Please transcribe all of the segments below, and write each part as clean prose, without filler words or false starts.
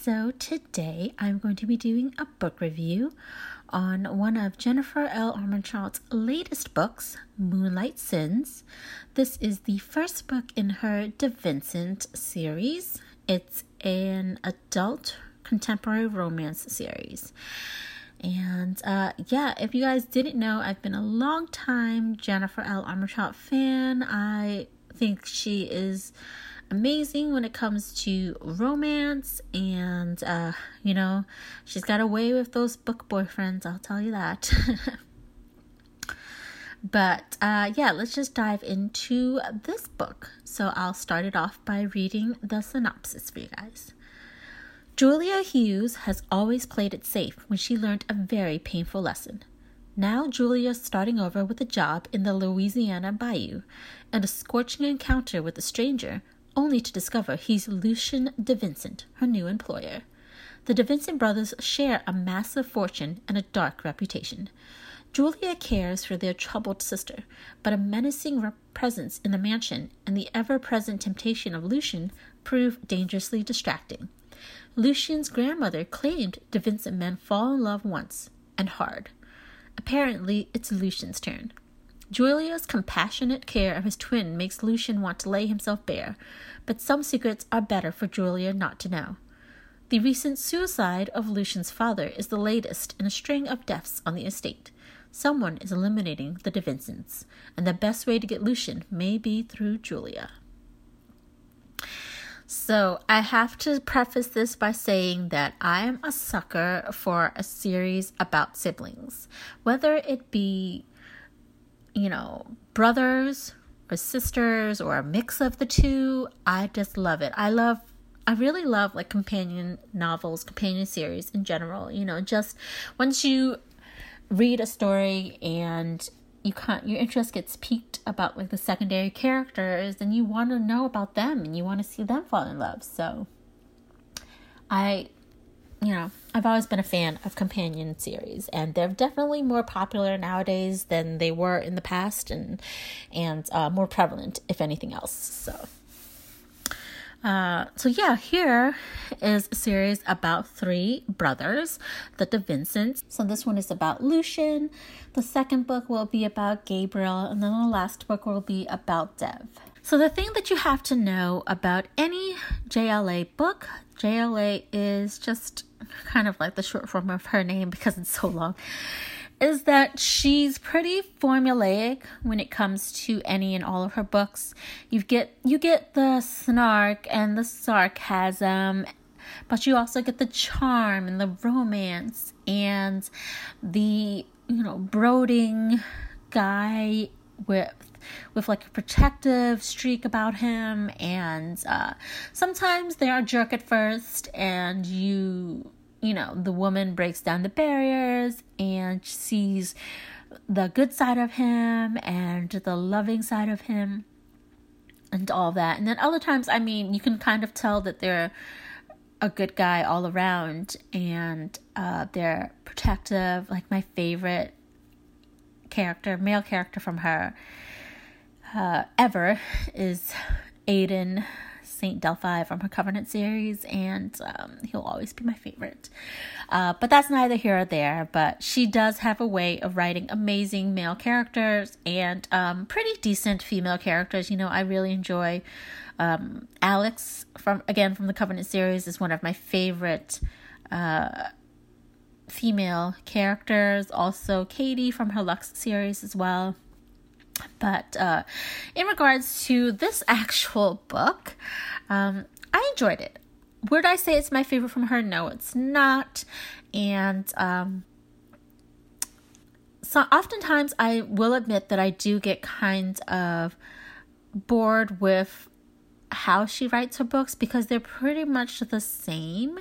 So today I'm going to be doing a book review on one of Jennifer L. Armentrout's latest books, Moonlight Sins. This is the first book in her De Vincent series. It's an adult contemporary romance series. And if you guys didn't know, I've been a long time Jennifer L. Armentrout fan. I think she is amazing when it comes to romance, and she's got away with those book boyfriends, I'll tell you that. But let's just dive into this book. So I'll start it off by reading the synopsis for you guys. Julia Hughes has always played it safe when she learned a very painful lesson. Now Julia's starting over with a job in the Louisiana Bayou and a scorching encounter with a stranger, only to discover he's Lucien De Vincent, her new employer. The De Vincent brothers share a massive fortune and a dark reputation. Julia cares for their troubled sister, but a menacing presence in the mansion and the ever-present temptation of Lucien prove dangerously distracting. Lucien's grandmother claimed De Vincent men fall in love once, and hard. Apparently, it's Lucien's turn. Julia's compassionate care of his twin makes Lucien want to lay himself bare, but some secrets are better for Julia not to know. The recent suicide of Lucien's father is the latest in a string of deaths on the estate. Someone is eliminating the De Vincents, and the best way to get Lucien may be through Julia. So I have to preface this by saying that I am a sucker for a series about siblings, whether it be brothers or sisters or a mix of the two. I just love it. I really love like companion novels, companion series in general. Just once you read a story and your interest gets piqued about like the secondary characters and you want to know about them and you want to see them fall in love. So I've always been a fan of companion series, and they're definitely more popular nowadays than they were in the past, and more prevalent, if anything else. Here is a series about three brothers, the De Vincents. So this one is about Lucien. The second book will be about Gabriel, and then the last book will be about Dev. So the thing that you have to know about any JLA book, JLA is just kind of like the short form of her name because it's so long, is that she's pretty formulaic when it comes to any and all of her books. You get the snark and the sarcasm, but you also get the charm and the romance and the brooding guy with like a protective streak about him, and sometimes they are a jerk at first, and the woman breaks down the barriers and sees the good side of him and the loving side of him and all that. And then other times, you can kind of tell that they're a good guy all around, and they're protective. Like my favorite male character from her ever is Aiden St. Delphi from her Covenant series, and he'll always be my favorite. But that's neither here or there, but she does have a way of writing amazing male characters and pretty decent female characters. I really enjoy Alex from the Covenant series is one of my favorite female characters. Also Katie from her Lux series as well. But in regards to this actual book, I enjoyed it. Would I say it's my favorite from her? No, it's not. And so oftentimes I will admit that I do get kind of bored with how she writes her books because they're pretty much the same.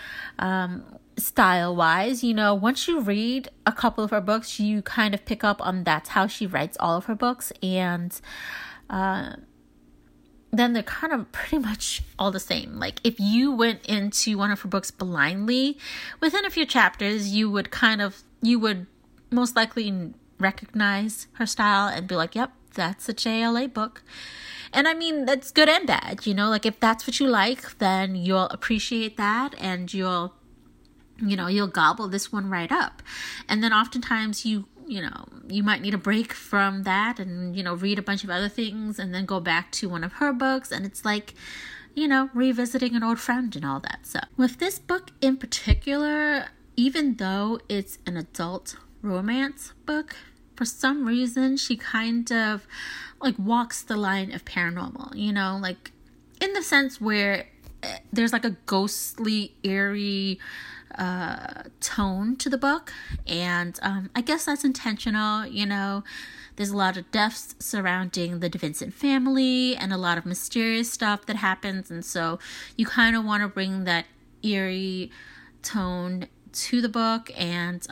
Style-wise, once you read a couple of her books, you kind of pick up on that's how she writes all of her books, and then they're kind of pretty much all the same. Like if you went into one of her books blindly, within a few chapters, you would most likely recognize her style and be like, yep, that's a JLA book. And I mean, that's good and bad, you know, like if that's what you like, then you'll appreciate that and you'll gobble this one right up. And then oftentimes you might need a break from that and, read a bunch of other things and then go back to one of her books. And it's like, revisiting an old friend and all that. So with this book in particular, even though it's an adult romance book, for some reason, she kind of like walks the line of paranormal, like in the sense where there's like a ghostly, eerie tone to the book. And I guess that's intentional, There's a lot of deaths surrounding the DeVincent family and a lot of mysterious stuff that happens. And so you kind of want to bring that eerie tone to the book and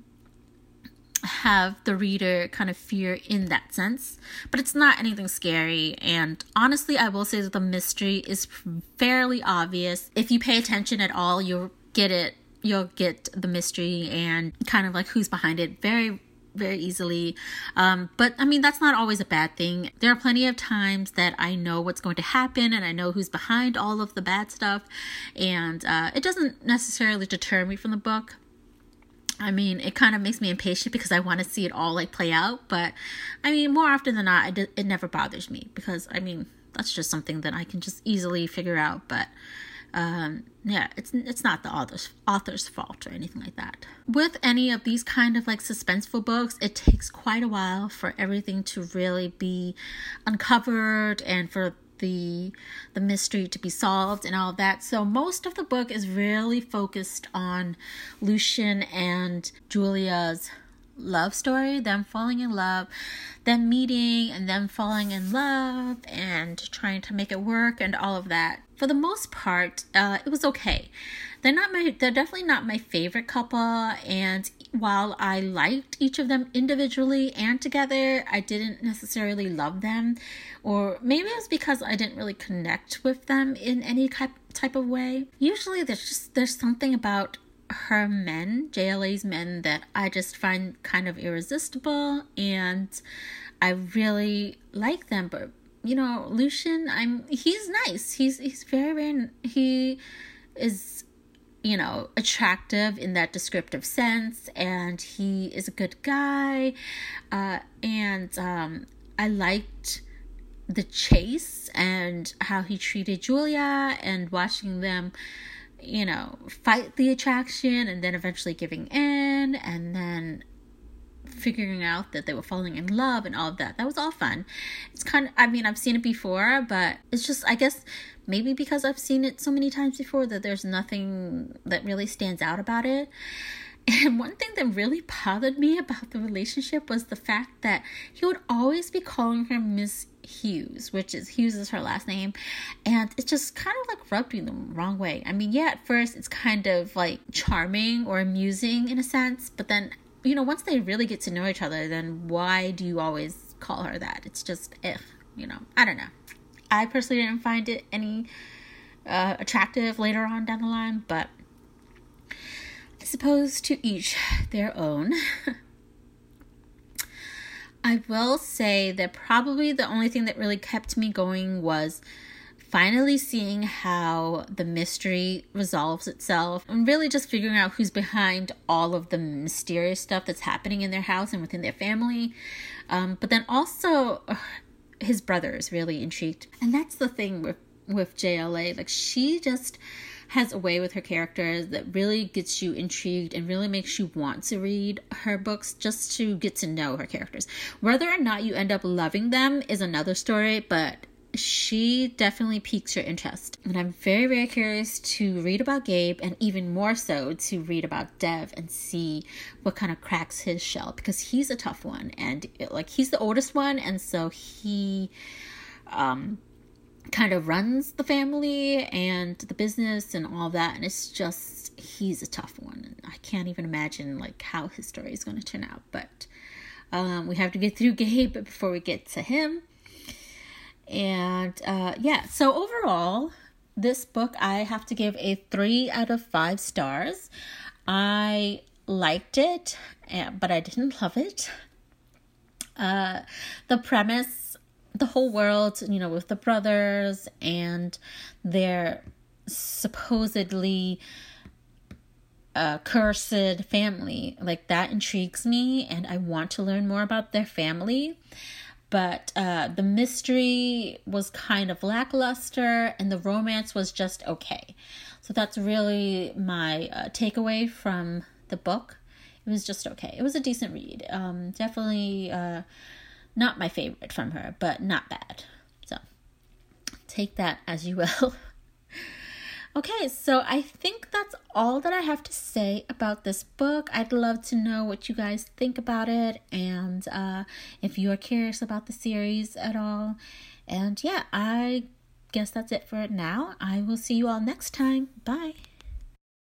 have the reader kind of fear in that sense, but it's not anything scary. And honestly, I will say that the mystery is fairly obvious. If you pay attention at all, you'll get the mystery and kind of like who's behind it very, very easily. But I mean, that's not always a bad thing. There are plenty of times that I know what's going to happen and I know who's behind all of the bad stuff, and it doesn't necessarily deter me from the book. I mean, it kind of makes me impatient because I want to see it all like play out. But I mean, more often than not, it never bothers me because I mean, that's just something that I can just easily figure out. But yeah, it's not the author's fault or anything like that. With any of these kind of like suspenseful books, it takes quite a while for everything to really be uncovered and for the mystery to be solved and all of that. So most of the book is really focused on Lucien and Julia's love story, them falling in love, them meeting and them falling in love and trying to make it work and all of that. For the most part, it was okay. They're definitely not my favorite couple, and while I liked each of them individually and together, I didn't necessarily love them, or maybe it was because I didn't really connect with them in any type of way. Usually there's something about her men, JLA's men, that I just find kind of irresistible, and I really like them. But Lucien, he's nice. He's very, very, he is, attractive in that descriptive sense, and he is a good guy. And I liked the chase and how he treated Julia and watching them, fight the attraction and then eventually giving in and then figuring out that they were falling in love and all of that. That was all fun. It's kind of, I've seen it before, but it's just, I guess maybe because I've seen it so many times before that there's nothing that really stands out about it. And one thing that really bothered me about the relationship was the fact that he would always be calling her Miss Hughes, Hughes is her last name, and it just kind of like rubbed me the wrong way. I mean, yeah, at first it's kind of like charming or amusing in a sense, but then once they really get to know each other, then why do you always call her that? It's just, I don't know. I personally didn't find it any attractive later on down the line, but I suppose to each their own. I will say that probably the only thing that really kept me going was finally seeing how the mystery resolves itself and really just figuring out who's behind all of the mysterious stuff that's happening in their house and within their family. But then also his brother is really intrigued. And that's the thing with JLA. Like, she just has a way with her characters that really gets you intrigued and really makes you want to read her books just to get to know her characters. Whether or not you end up loving them is another story, but she definitely piques your interest. And I'm very, very curious to read about Gabe, and even more so to read about Dev and see what kind of cracks his shell, because he's a tough one, and he's the oldest one, and so he kind of runs the family and the business and all that, and it's just, he's a tough one, and I can't even imagine how his story is going to turn out. But we have to get through Gabe before we get to him. And so overall, this book I have to give a 3 out of 5 stars. I liked it, but I didn't love it. The premise the whole world, with the brothers and their supposedly cursed family. Like, that intrigues me, and I want to learn more about their family. But the mystery was kind of lackluster, and the romance was just okay. So that's really my takeaway from the book. It was just okay. It was a decent read. Definitely not my favorite from her, but not bad. So take that as you will. Okay, so I think that's all that I have to say about this book. I'd love to know what you guys think about it, and if you are curious about the series at all. And yeah, I guess that's it for now. I will see you all next time. Bye.